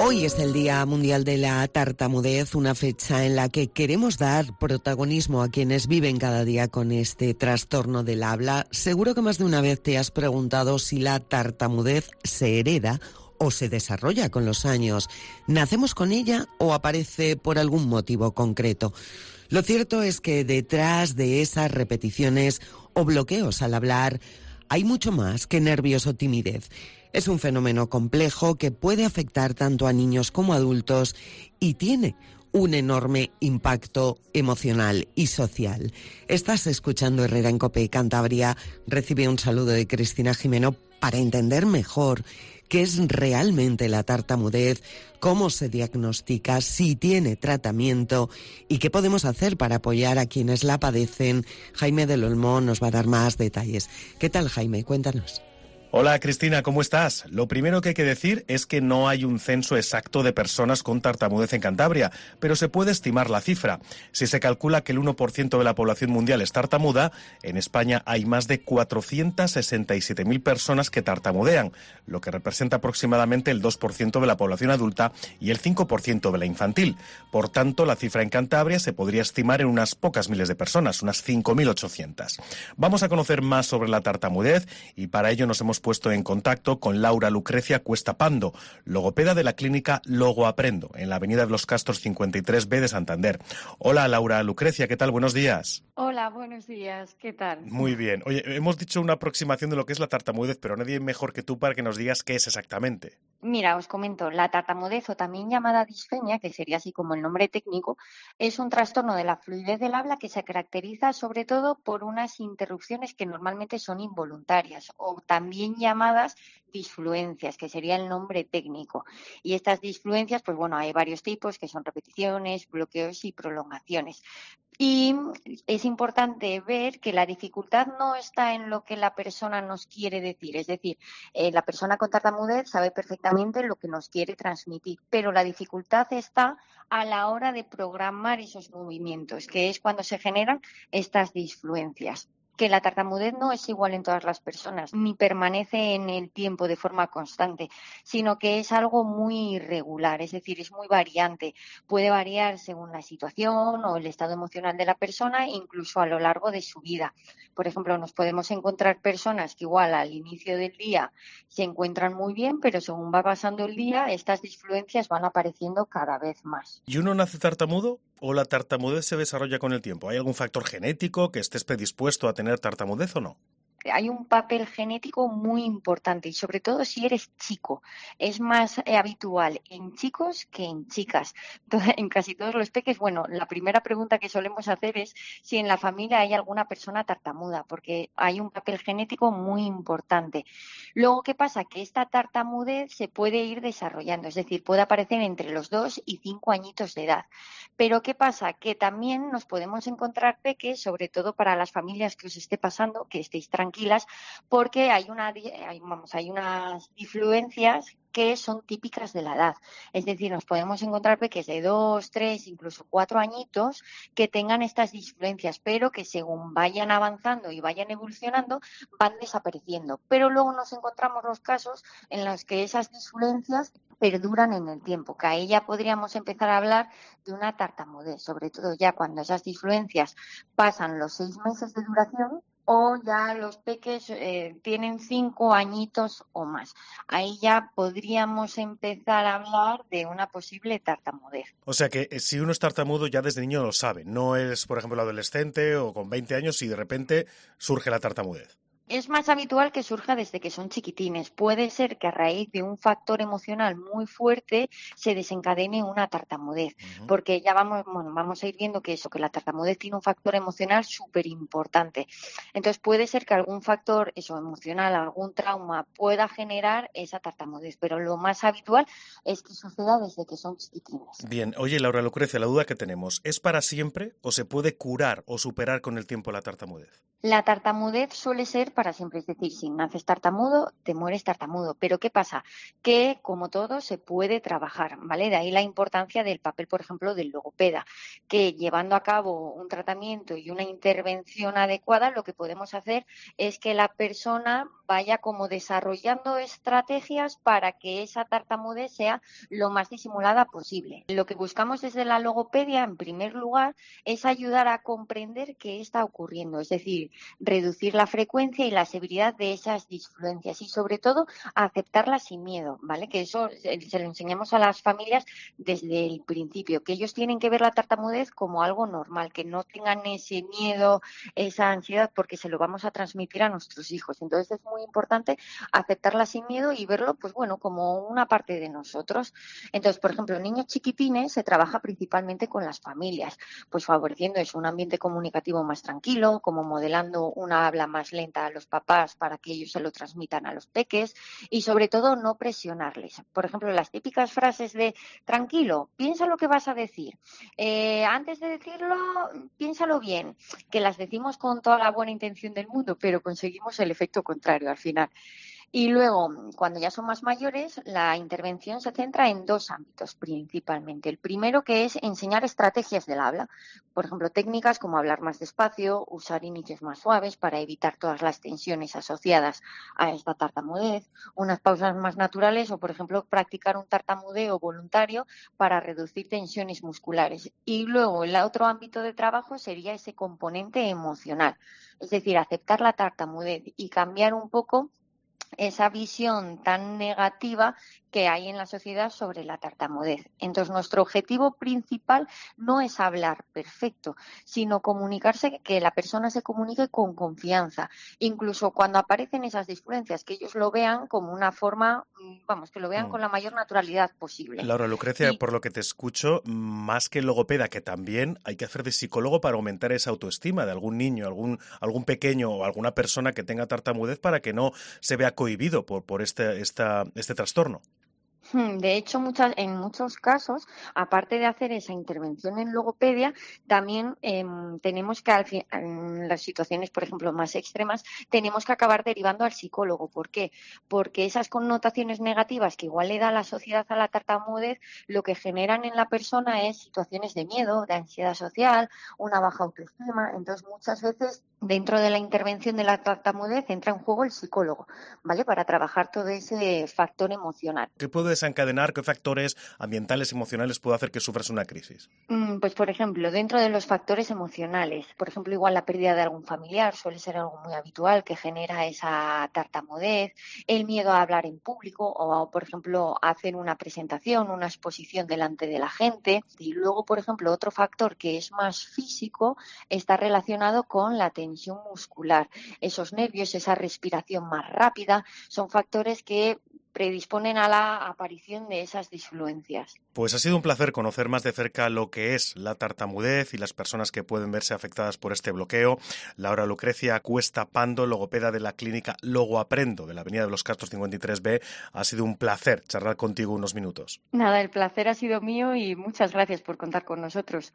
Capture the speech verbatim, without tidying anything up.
Hoy es el Día Mundial de la Tartamudez, una fecha en la que queremos dar protagonismo a quienes viven cada día con este trastorno del habla. Seguro que más de una vez te has preguntado si la tartamudez se hereda o se desarrolla con los años. ¿Nacemos con ella o aparece por algún motivo concreto? Lo cierto es que detrás de esas repeticiones o bloqueos al hablar hay mucho más que nervios o timidez. Es un fenómeno complejo que puede afectar tanto a niños como a adultos y tiene un enorme impacto emocional y social. Estás escuchando Herrera en COPE Cantabria. Recibe un saludo de Cristina Jimeno para entender mejor qué es realmente la tartamudez, cómo se diagnostica, si tiene tratamiento y qué podemos hacer para apoyar a quienes la padecen. Jaime del Olmo nos va a dar más detalles. ¿Qué tal, Jaime? Cuéntanos. Hola Cristina, ¿cómo estás? Lo primero que hay que decir es que no hay un censo exacto de personas con tartamudez en Cantabria, pero se puede estimar la cifra. Si se calcula que el uno por ciento de la población mundial es tartamuda, en España hay más de cuatrocientas sesenta y siete mil personas que tartamudean, lo que representa aproximadamente el dos por ciento de la población adulta y el cinco por ciento de la infantil. Por tanto, la cifra en Cantabria se podría estimar en unas pocas miles de personas, unas cinco mil ochocientas. Vamos a conocer más sobre la tartamudez y para ello nos hemos puesto en contacto con Laura Lucrecia Cuesta Pando, logopeda de la clínica Logoaprendo, en la avenida de los Castros cincuenta y tres B de Santander. Hola Laura Lucrecia, ¿qué tal? Buenos días. Hola, buenos días, ¿qué tal? Muy bien. Oye, hemos dicho una aproximación de lo que es la tartamudez, pero nadie mejor que tú para que nos digas qué es exactamente. Mira, os comento, la tartamudez o también llamada disfenia, que sería así como el nombre técnico, es un trastorno de la fluidez del habla que se caracteriza sobre todo por unas interrupciones que normalmente son involuntarias o también llamadas disfluencias, que sería el nombre técnico. Y estas disfluencias, pues bueno, hay varios tipos que son repeticiones, bloqueos y prolongaciones. Y es importante ver que la dificultad no está en lo que la persona nos quiere decir, es decir, eh, la persona con tartamudez sabe perfectamente lo que nos quiere transmitir, pero la dificultad está a la hora de programar esos movimientos, que es cuando se generan estas disfluencias. Que la tartamudez no es igual en todas las personas, ni permanece en el tiempo de forma constante, sino que es algo muy irregular, es decir, es muy variante. Puede variar según la situación o el estado emocional de la persona, incluso a lo largo de su vida. Por ejemplo, nos podemos encontrar personas que igual al inicio del día se encuentran muy bien, pero según va pasando el día, estas disfluencias van apareciendo cada vez más. ¿Y uno nace tartamudo o la tartamudez se desarrolla con el tiempo? ¿Hay algún factor genético que estés predispuesto a tener tartamudez o no? Hay un papel genético muy importante y sobre todo si eres chico. Es más eh, habitual en chicos que en chicas. Entonces, en casi todos los peques, bueno, la primera pregunta que solemos hacer es si en la familia hay alguna persona tartamuda, porque hay un papel genético muy importante. Luego, ¿qué pasa? Que esta tartamudez se puede ir desarrollando, es decir, puede aparecer entre los dos y cinco añitos de edad. Pero ¿qué pasa? Que también nos podemos encontrar peques, sobre todo para las familias que os esté pasando, que estéis tranquilos, tranquilas, porque hay, una, hay, vamos, hay unas disfluencias que son típicas de la edad. Es decir, nos podemos encontrar peques de dos, tres, incluso cuatro añitos que tengan estas disfluencias, pero que según vayan avanzando y vayan evolucionando, van desapareciendo. Pero luego nos encontramos los casos en los que esas disfluencias perduran en el tiempo, que ahí ya podríamos empezar a hablar de una tartamudez, sobre todo ya cuando esas disfluencias pasan los seis meses de duración, o ya los peques eh, tienen cinco añitos o más. Ahí ya podríamos empezar a hablar de una posible tartamudez. O sea que si uno es tartamudo ya desde niño lo sabe, no es, por ejemplo, adolescente o con veinte años y de repente surge la tartamudez. Es más habitual que surja desde que son chiquitines. Puede ser que a raíz de un factor emocional muy fuerte se desencadene una tartamudez, uh-huh. porque ya vamos, bueno, vamos a ir viendo que eso, que la tartamudez tiene un factor emocional súper importante. Entonces puede ser que algún factor eso emocional, algún trauma pueda generar esa tartamudez, pero lo más habitual es que suceda desde que son chiquitines. Bien, oye Laura Lucrecia, la duda que tenemos, ¿es para siempre o se puede curar o superar con el tiempo la tartamudez? La tartamudez suele ser para siempre. Es decir, si naces tartamudo, te mueres tartamudo. Pero ¿qué pasa? Que, como todo, se puede trabajar, ¿vale? De ahí la importancia del papel, por ejemplo, del logopeda, que llevando a cabo un tratamiento y una intervención adecuada, lo que podemos hacer es que la persona vaya como desarrollando estrategias para que esa tartamudez sea lo más disimulada posible. Lo que buscamos desde la logopedia, en primer lugar, es ayudar a comprender qué está ocurriendo, es decir, reducir la frecuencia y la severidad de esas disfluencias y, sobre todo, aceptarlas sin miedo, ¿vale? Que eso se lo enseñamos a las familias desde el principio, que ellos tienen que ver la tartamudez como algo normal, que no tengan ese miedo, esa ansiedad, porque se lo vamos a transmitir a nuestros hijos. Entonces es muy importante aceptarla sin miedo y verlo, pues bueno, como una parte de nosotros. Entonces, por ejemplo, en niños chiquitines se trabaja principalmente con las familias, pues favoreciendo eso, un ambiente comunicativo más tranquilo, como modelando una habla más lenta a los papás para que ellos se lo transmitan a los peques y, sobre todo, no presionarles. Por ejemplo, las típicas frases de tranquilo, piensa lo que vas a decir. Eh, antes de decirlo, piénsalo bien, que las decimos con toda la buena intención del mundo, pero conseguimos el efecto contrario al final. Y luego, cuando ya son más mayores, la intervención se centra en dos ámbitos principalmente. El primero, que es enseñar estrategias del habla, por ejemplo, técnicas como hablar más despacio, usar inicios más suaves para evitar todas las tensiones asociadas a esta tartamudez, unas pausas más naturales o, por ejemplo, practicar un tartamudeo voluntario para reducir tensiones musculares. Y luego, el otro ámbito de trabajo sería ese componente emocional, es decir, aceptar la tartamudez y cambiar un poco esa visión tan negativa que hay en la sociedad sobre la tartamudez. Entonces, nuestro objetivo principal no es hablar perfecto, sino comunicarse, que la persona se comunique con confianza, incluso cuando aparecen esas disfluencias, que ellos lo vean como una forma, vamos, que lo vean Mm. con la mayor naturalidad posible. Laura, Lucrecia, Y por lo que te escucho, más que logopeda, que también hay que hacer de psicólogo para aumentar esa autoestima de algún niño, algún, algún pequeño o alguna persona que tenga tartamudez para que no se vea cohibido por, por este, esta, este trastorno. De hecho, muchas, en muchos casos, aparte de hacer esa intervención en logopedia, también eh, tenemos que, al fin, en las situaciones, por ejemplo, más extremas, tenemos que acabar derivando al psicólogo. ¿Por qué? Porque esas connotaciones negativas que igual le da la sociedad a la tartamudez, lo que generan en la persona es situaciones de miedo, de ansiedad social, una baja autoestima. Entonces, muchas veces, dentro de la intervención de la tartamudez, entra en juego el psicólogo, ¿vale? Para trabajar todo ese factor emocional. ¿Qué puede desencadenar? ¿Qué factores ambientales, emocionales puede hacer que sufras una crisis? Pues, por ejemplo, dentro de los factores emocionales, por ejemplo, igual la pérdida de algún familiar suele ser algo muy habitual que genera esa tartamudez, el miedo a hablar en público o, por ejemplo, hacer una presentación, una exposición delante de la gente. Y luego, por ejemplo, otro factor que es más físico está relacionado con la tensión muscular. Esos nervios, esa respiración más rápida, son factores que predisponen a la aparición de esas disfluencias. Pues ha sido un placer conocer más de cerca lo que es la tartamudez y las personas que pueden verse afectadas por este bloqueo. Laura Lucrecia Cuesta Pando, logopeda de la clínica Logoaprendo de la Avenida de los Castros cincuenta y tres B. Ha sido un placer charlar contigo unos minutos. Nada, el placer ha sido mío y muchas gracias por contar con nosotros.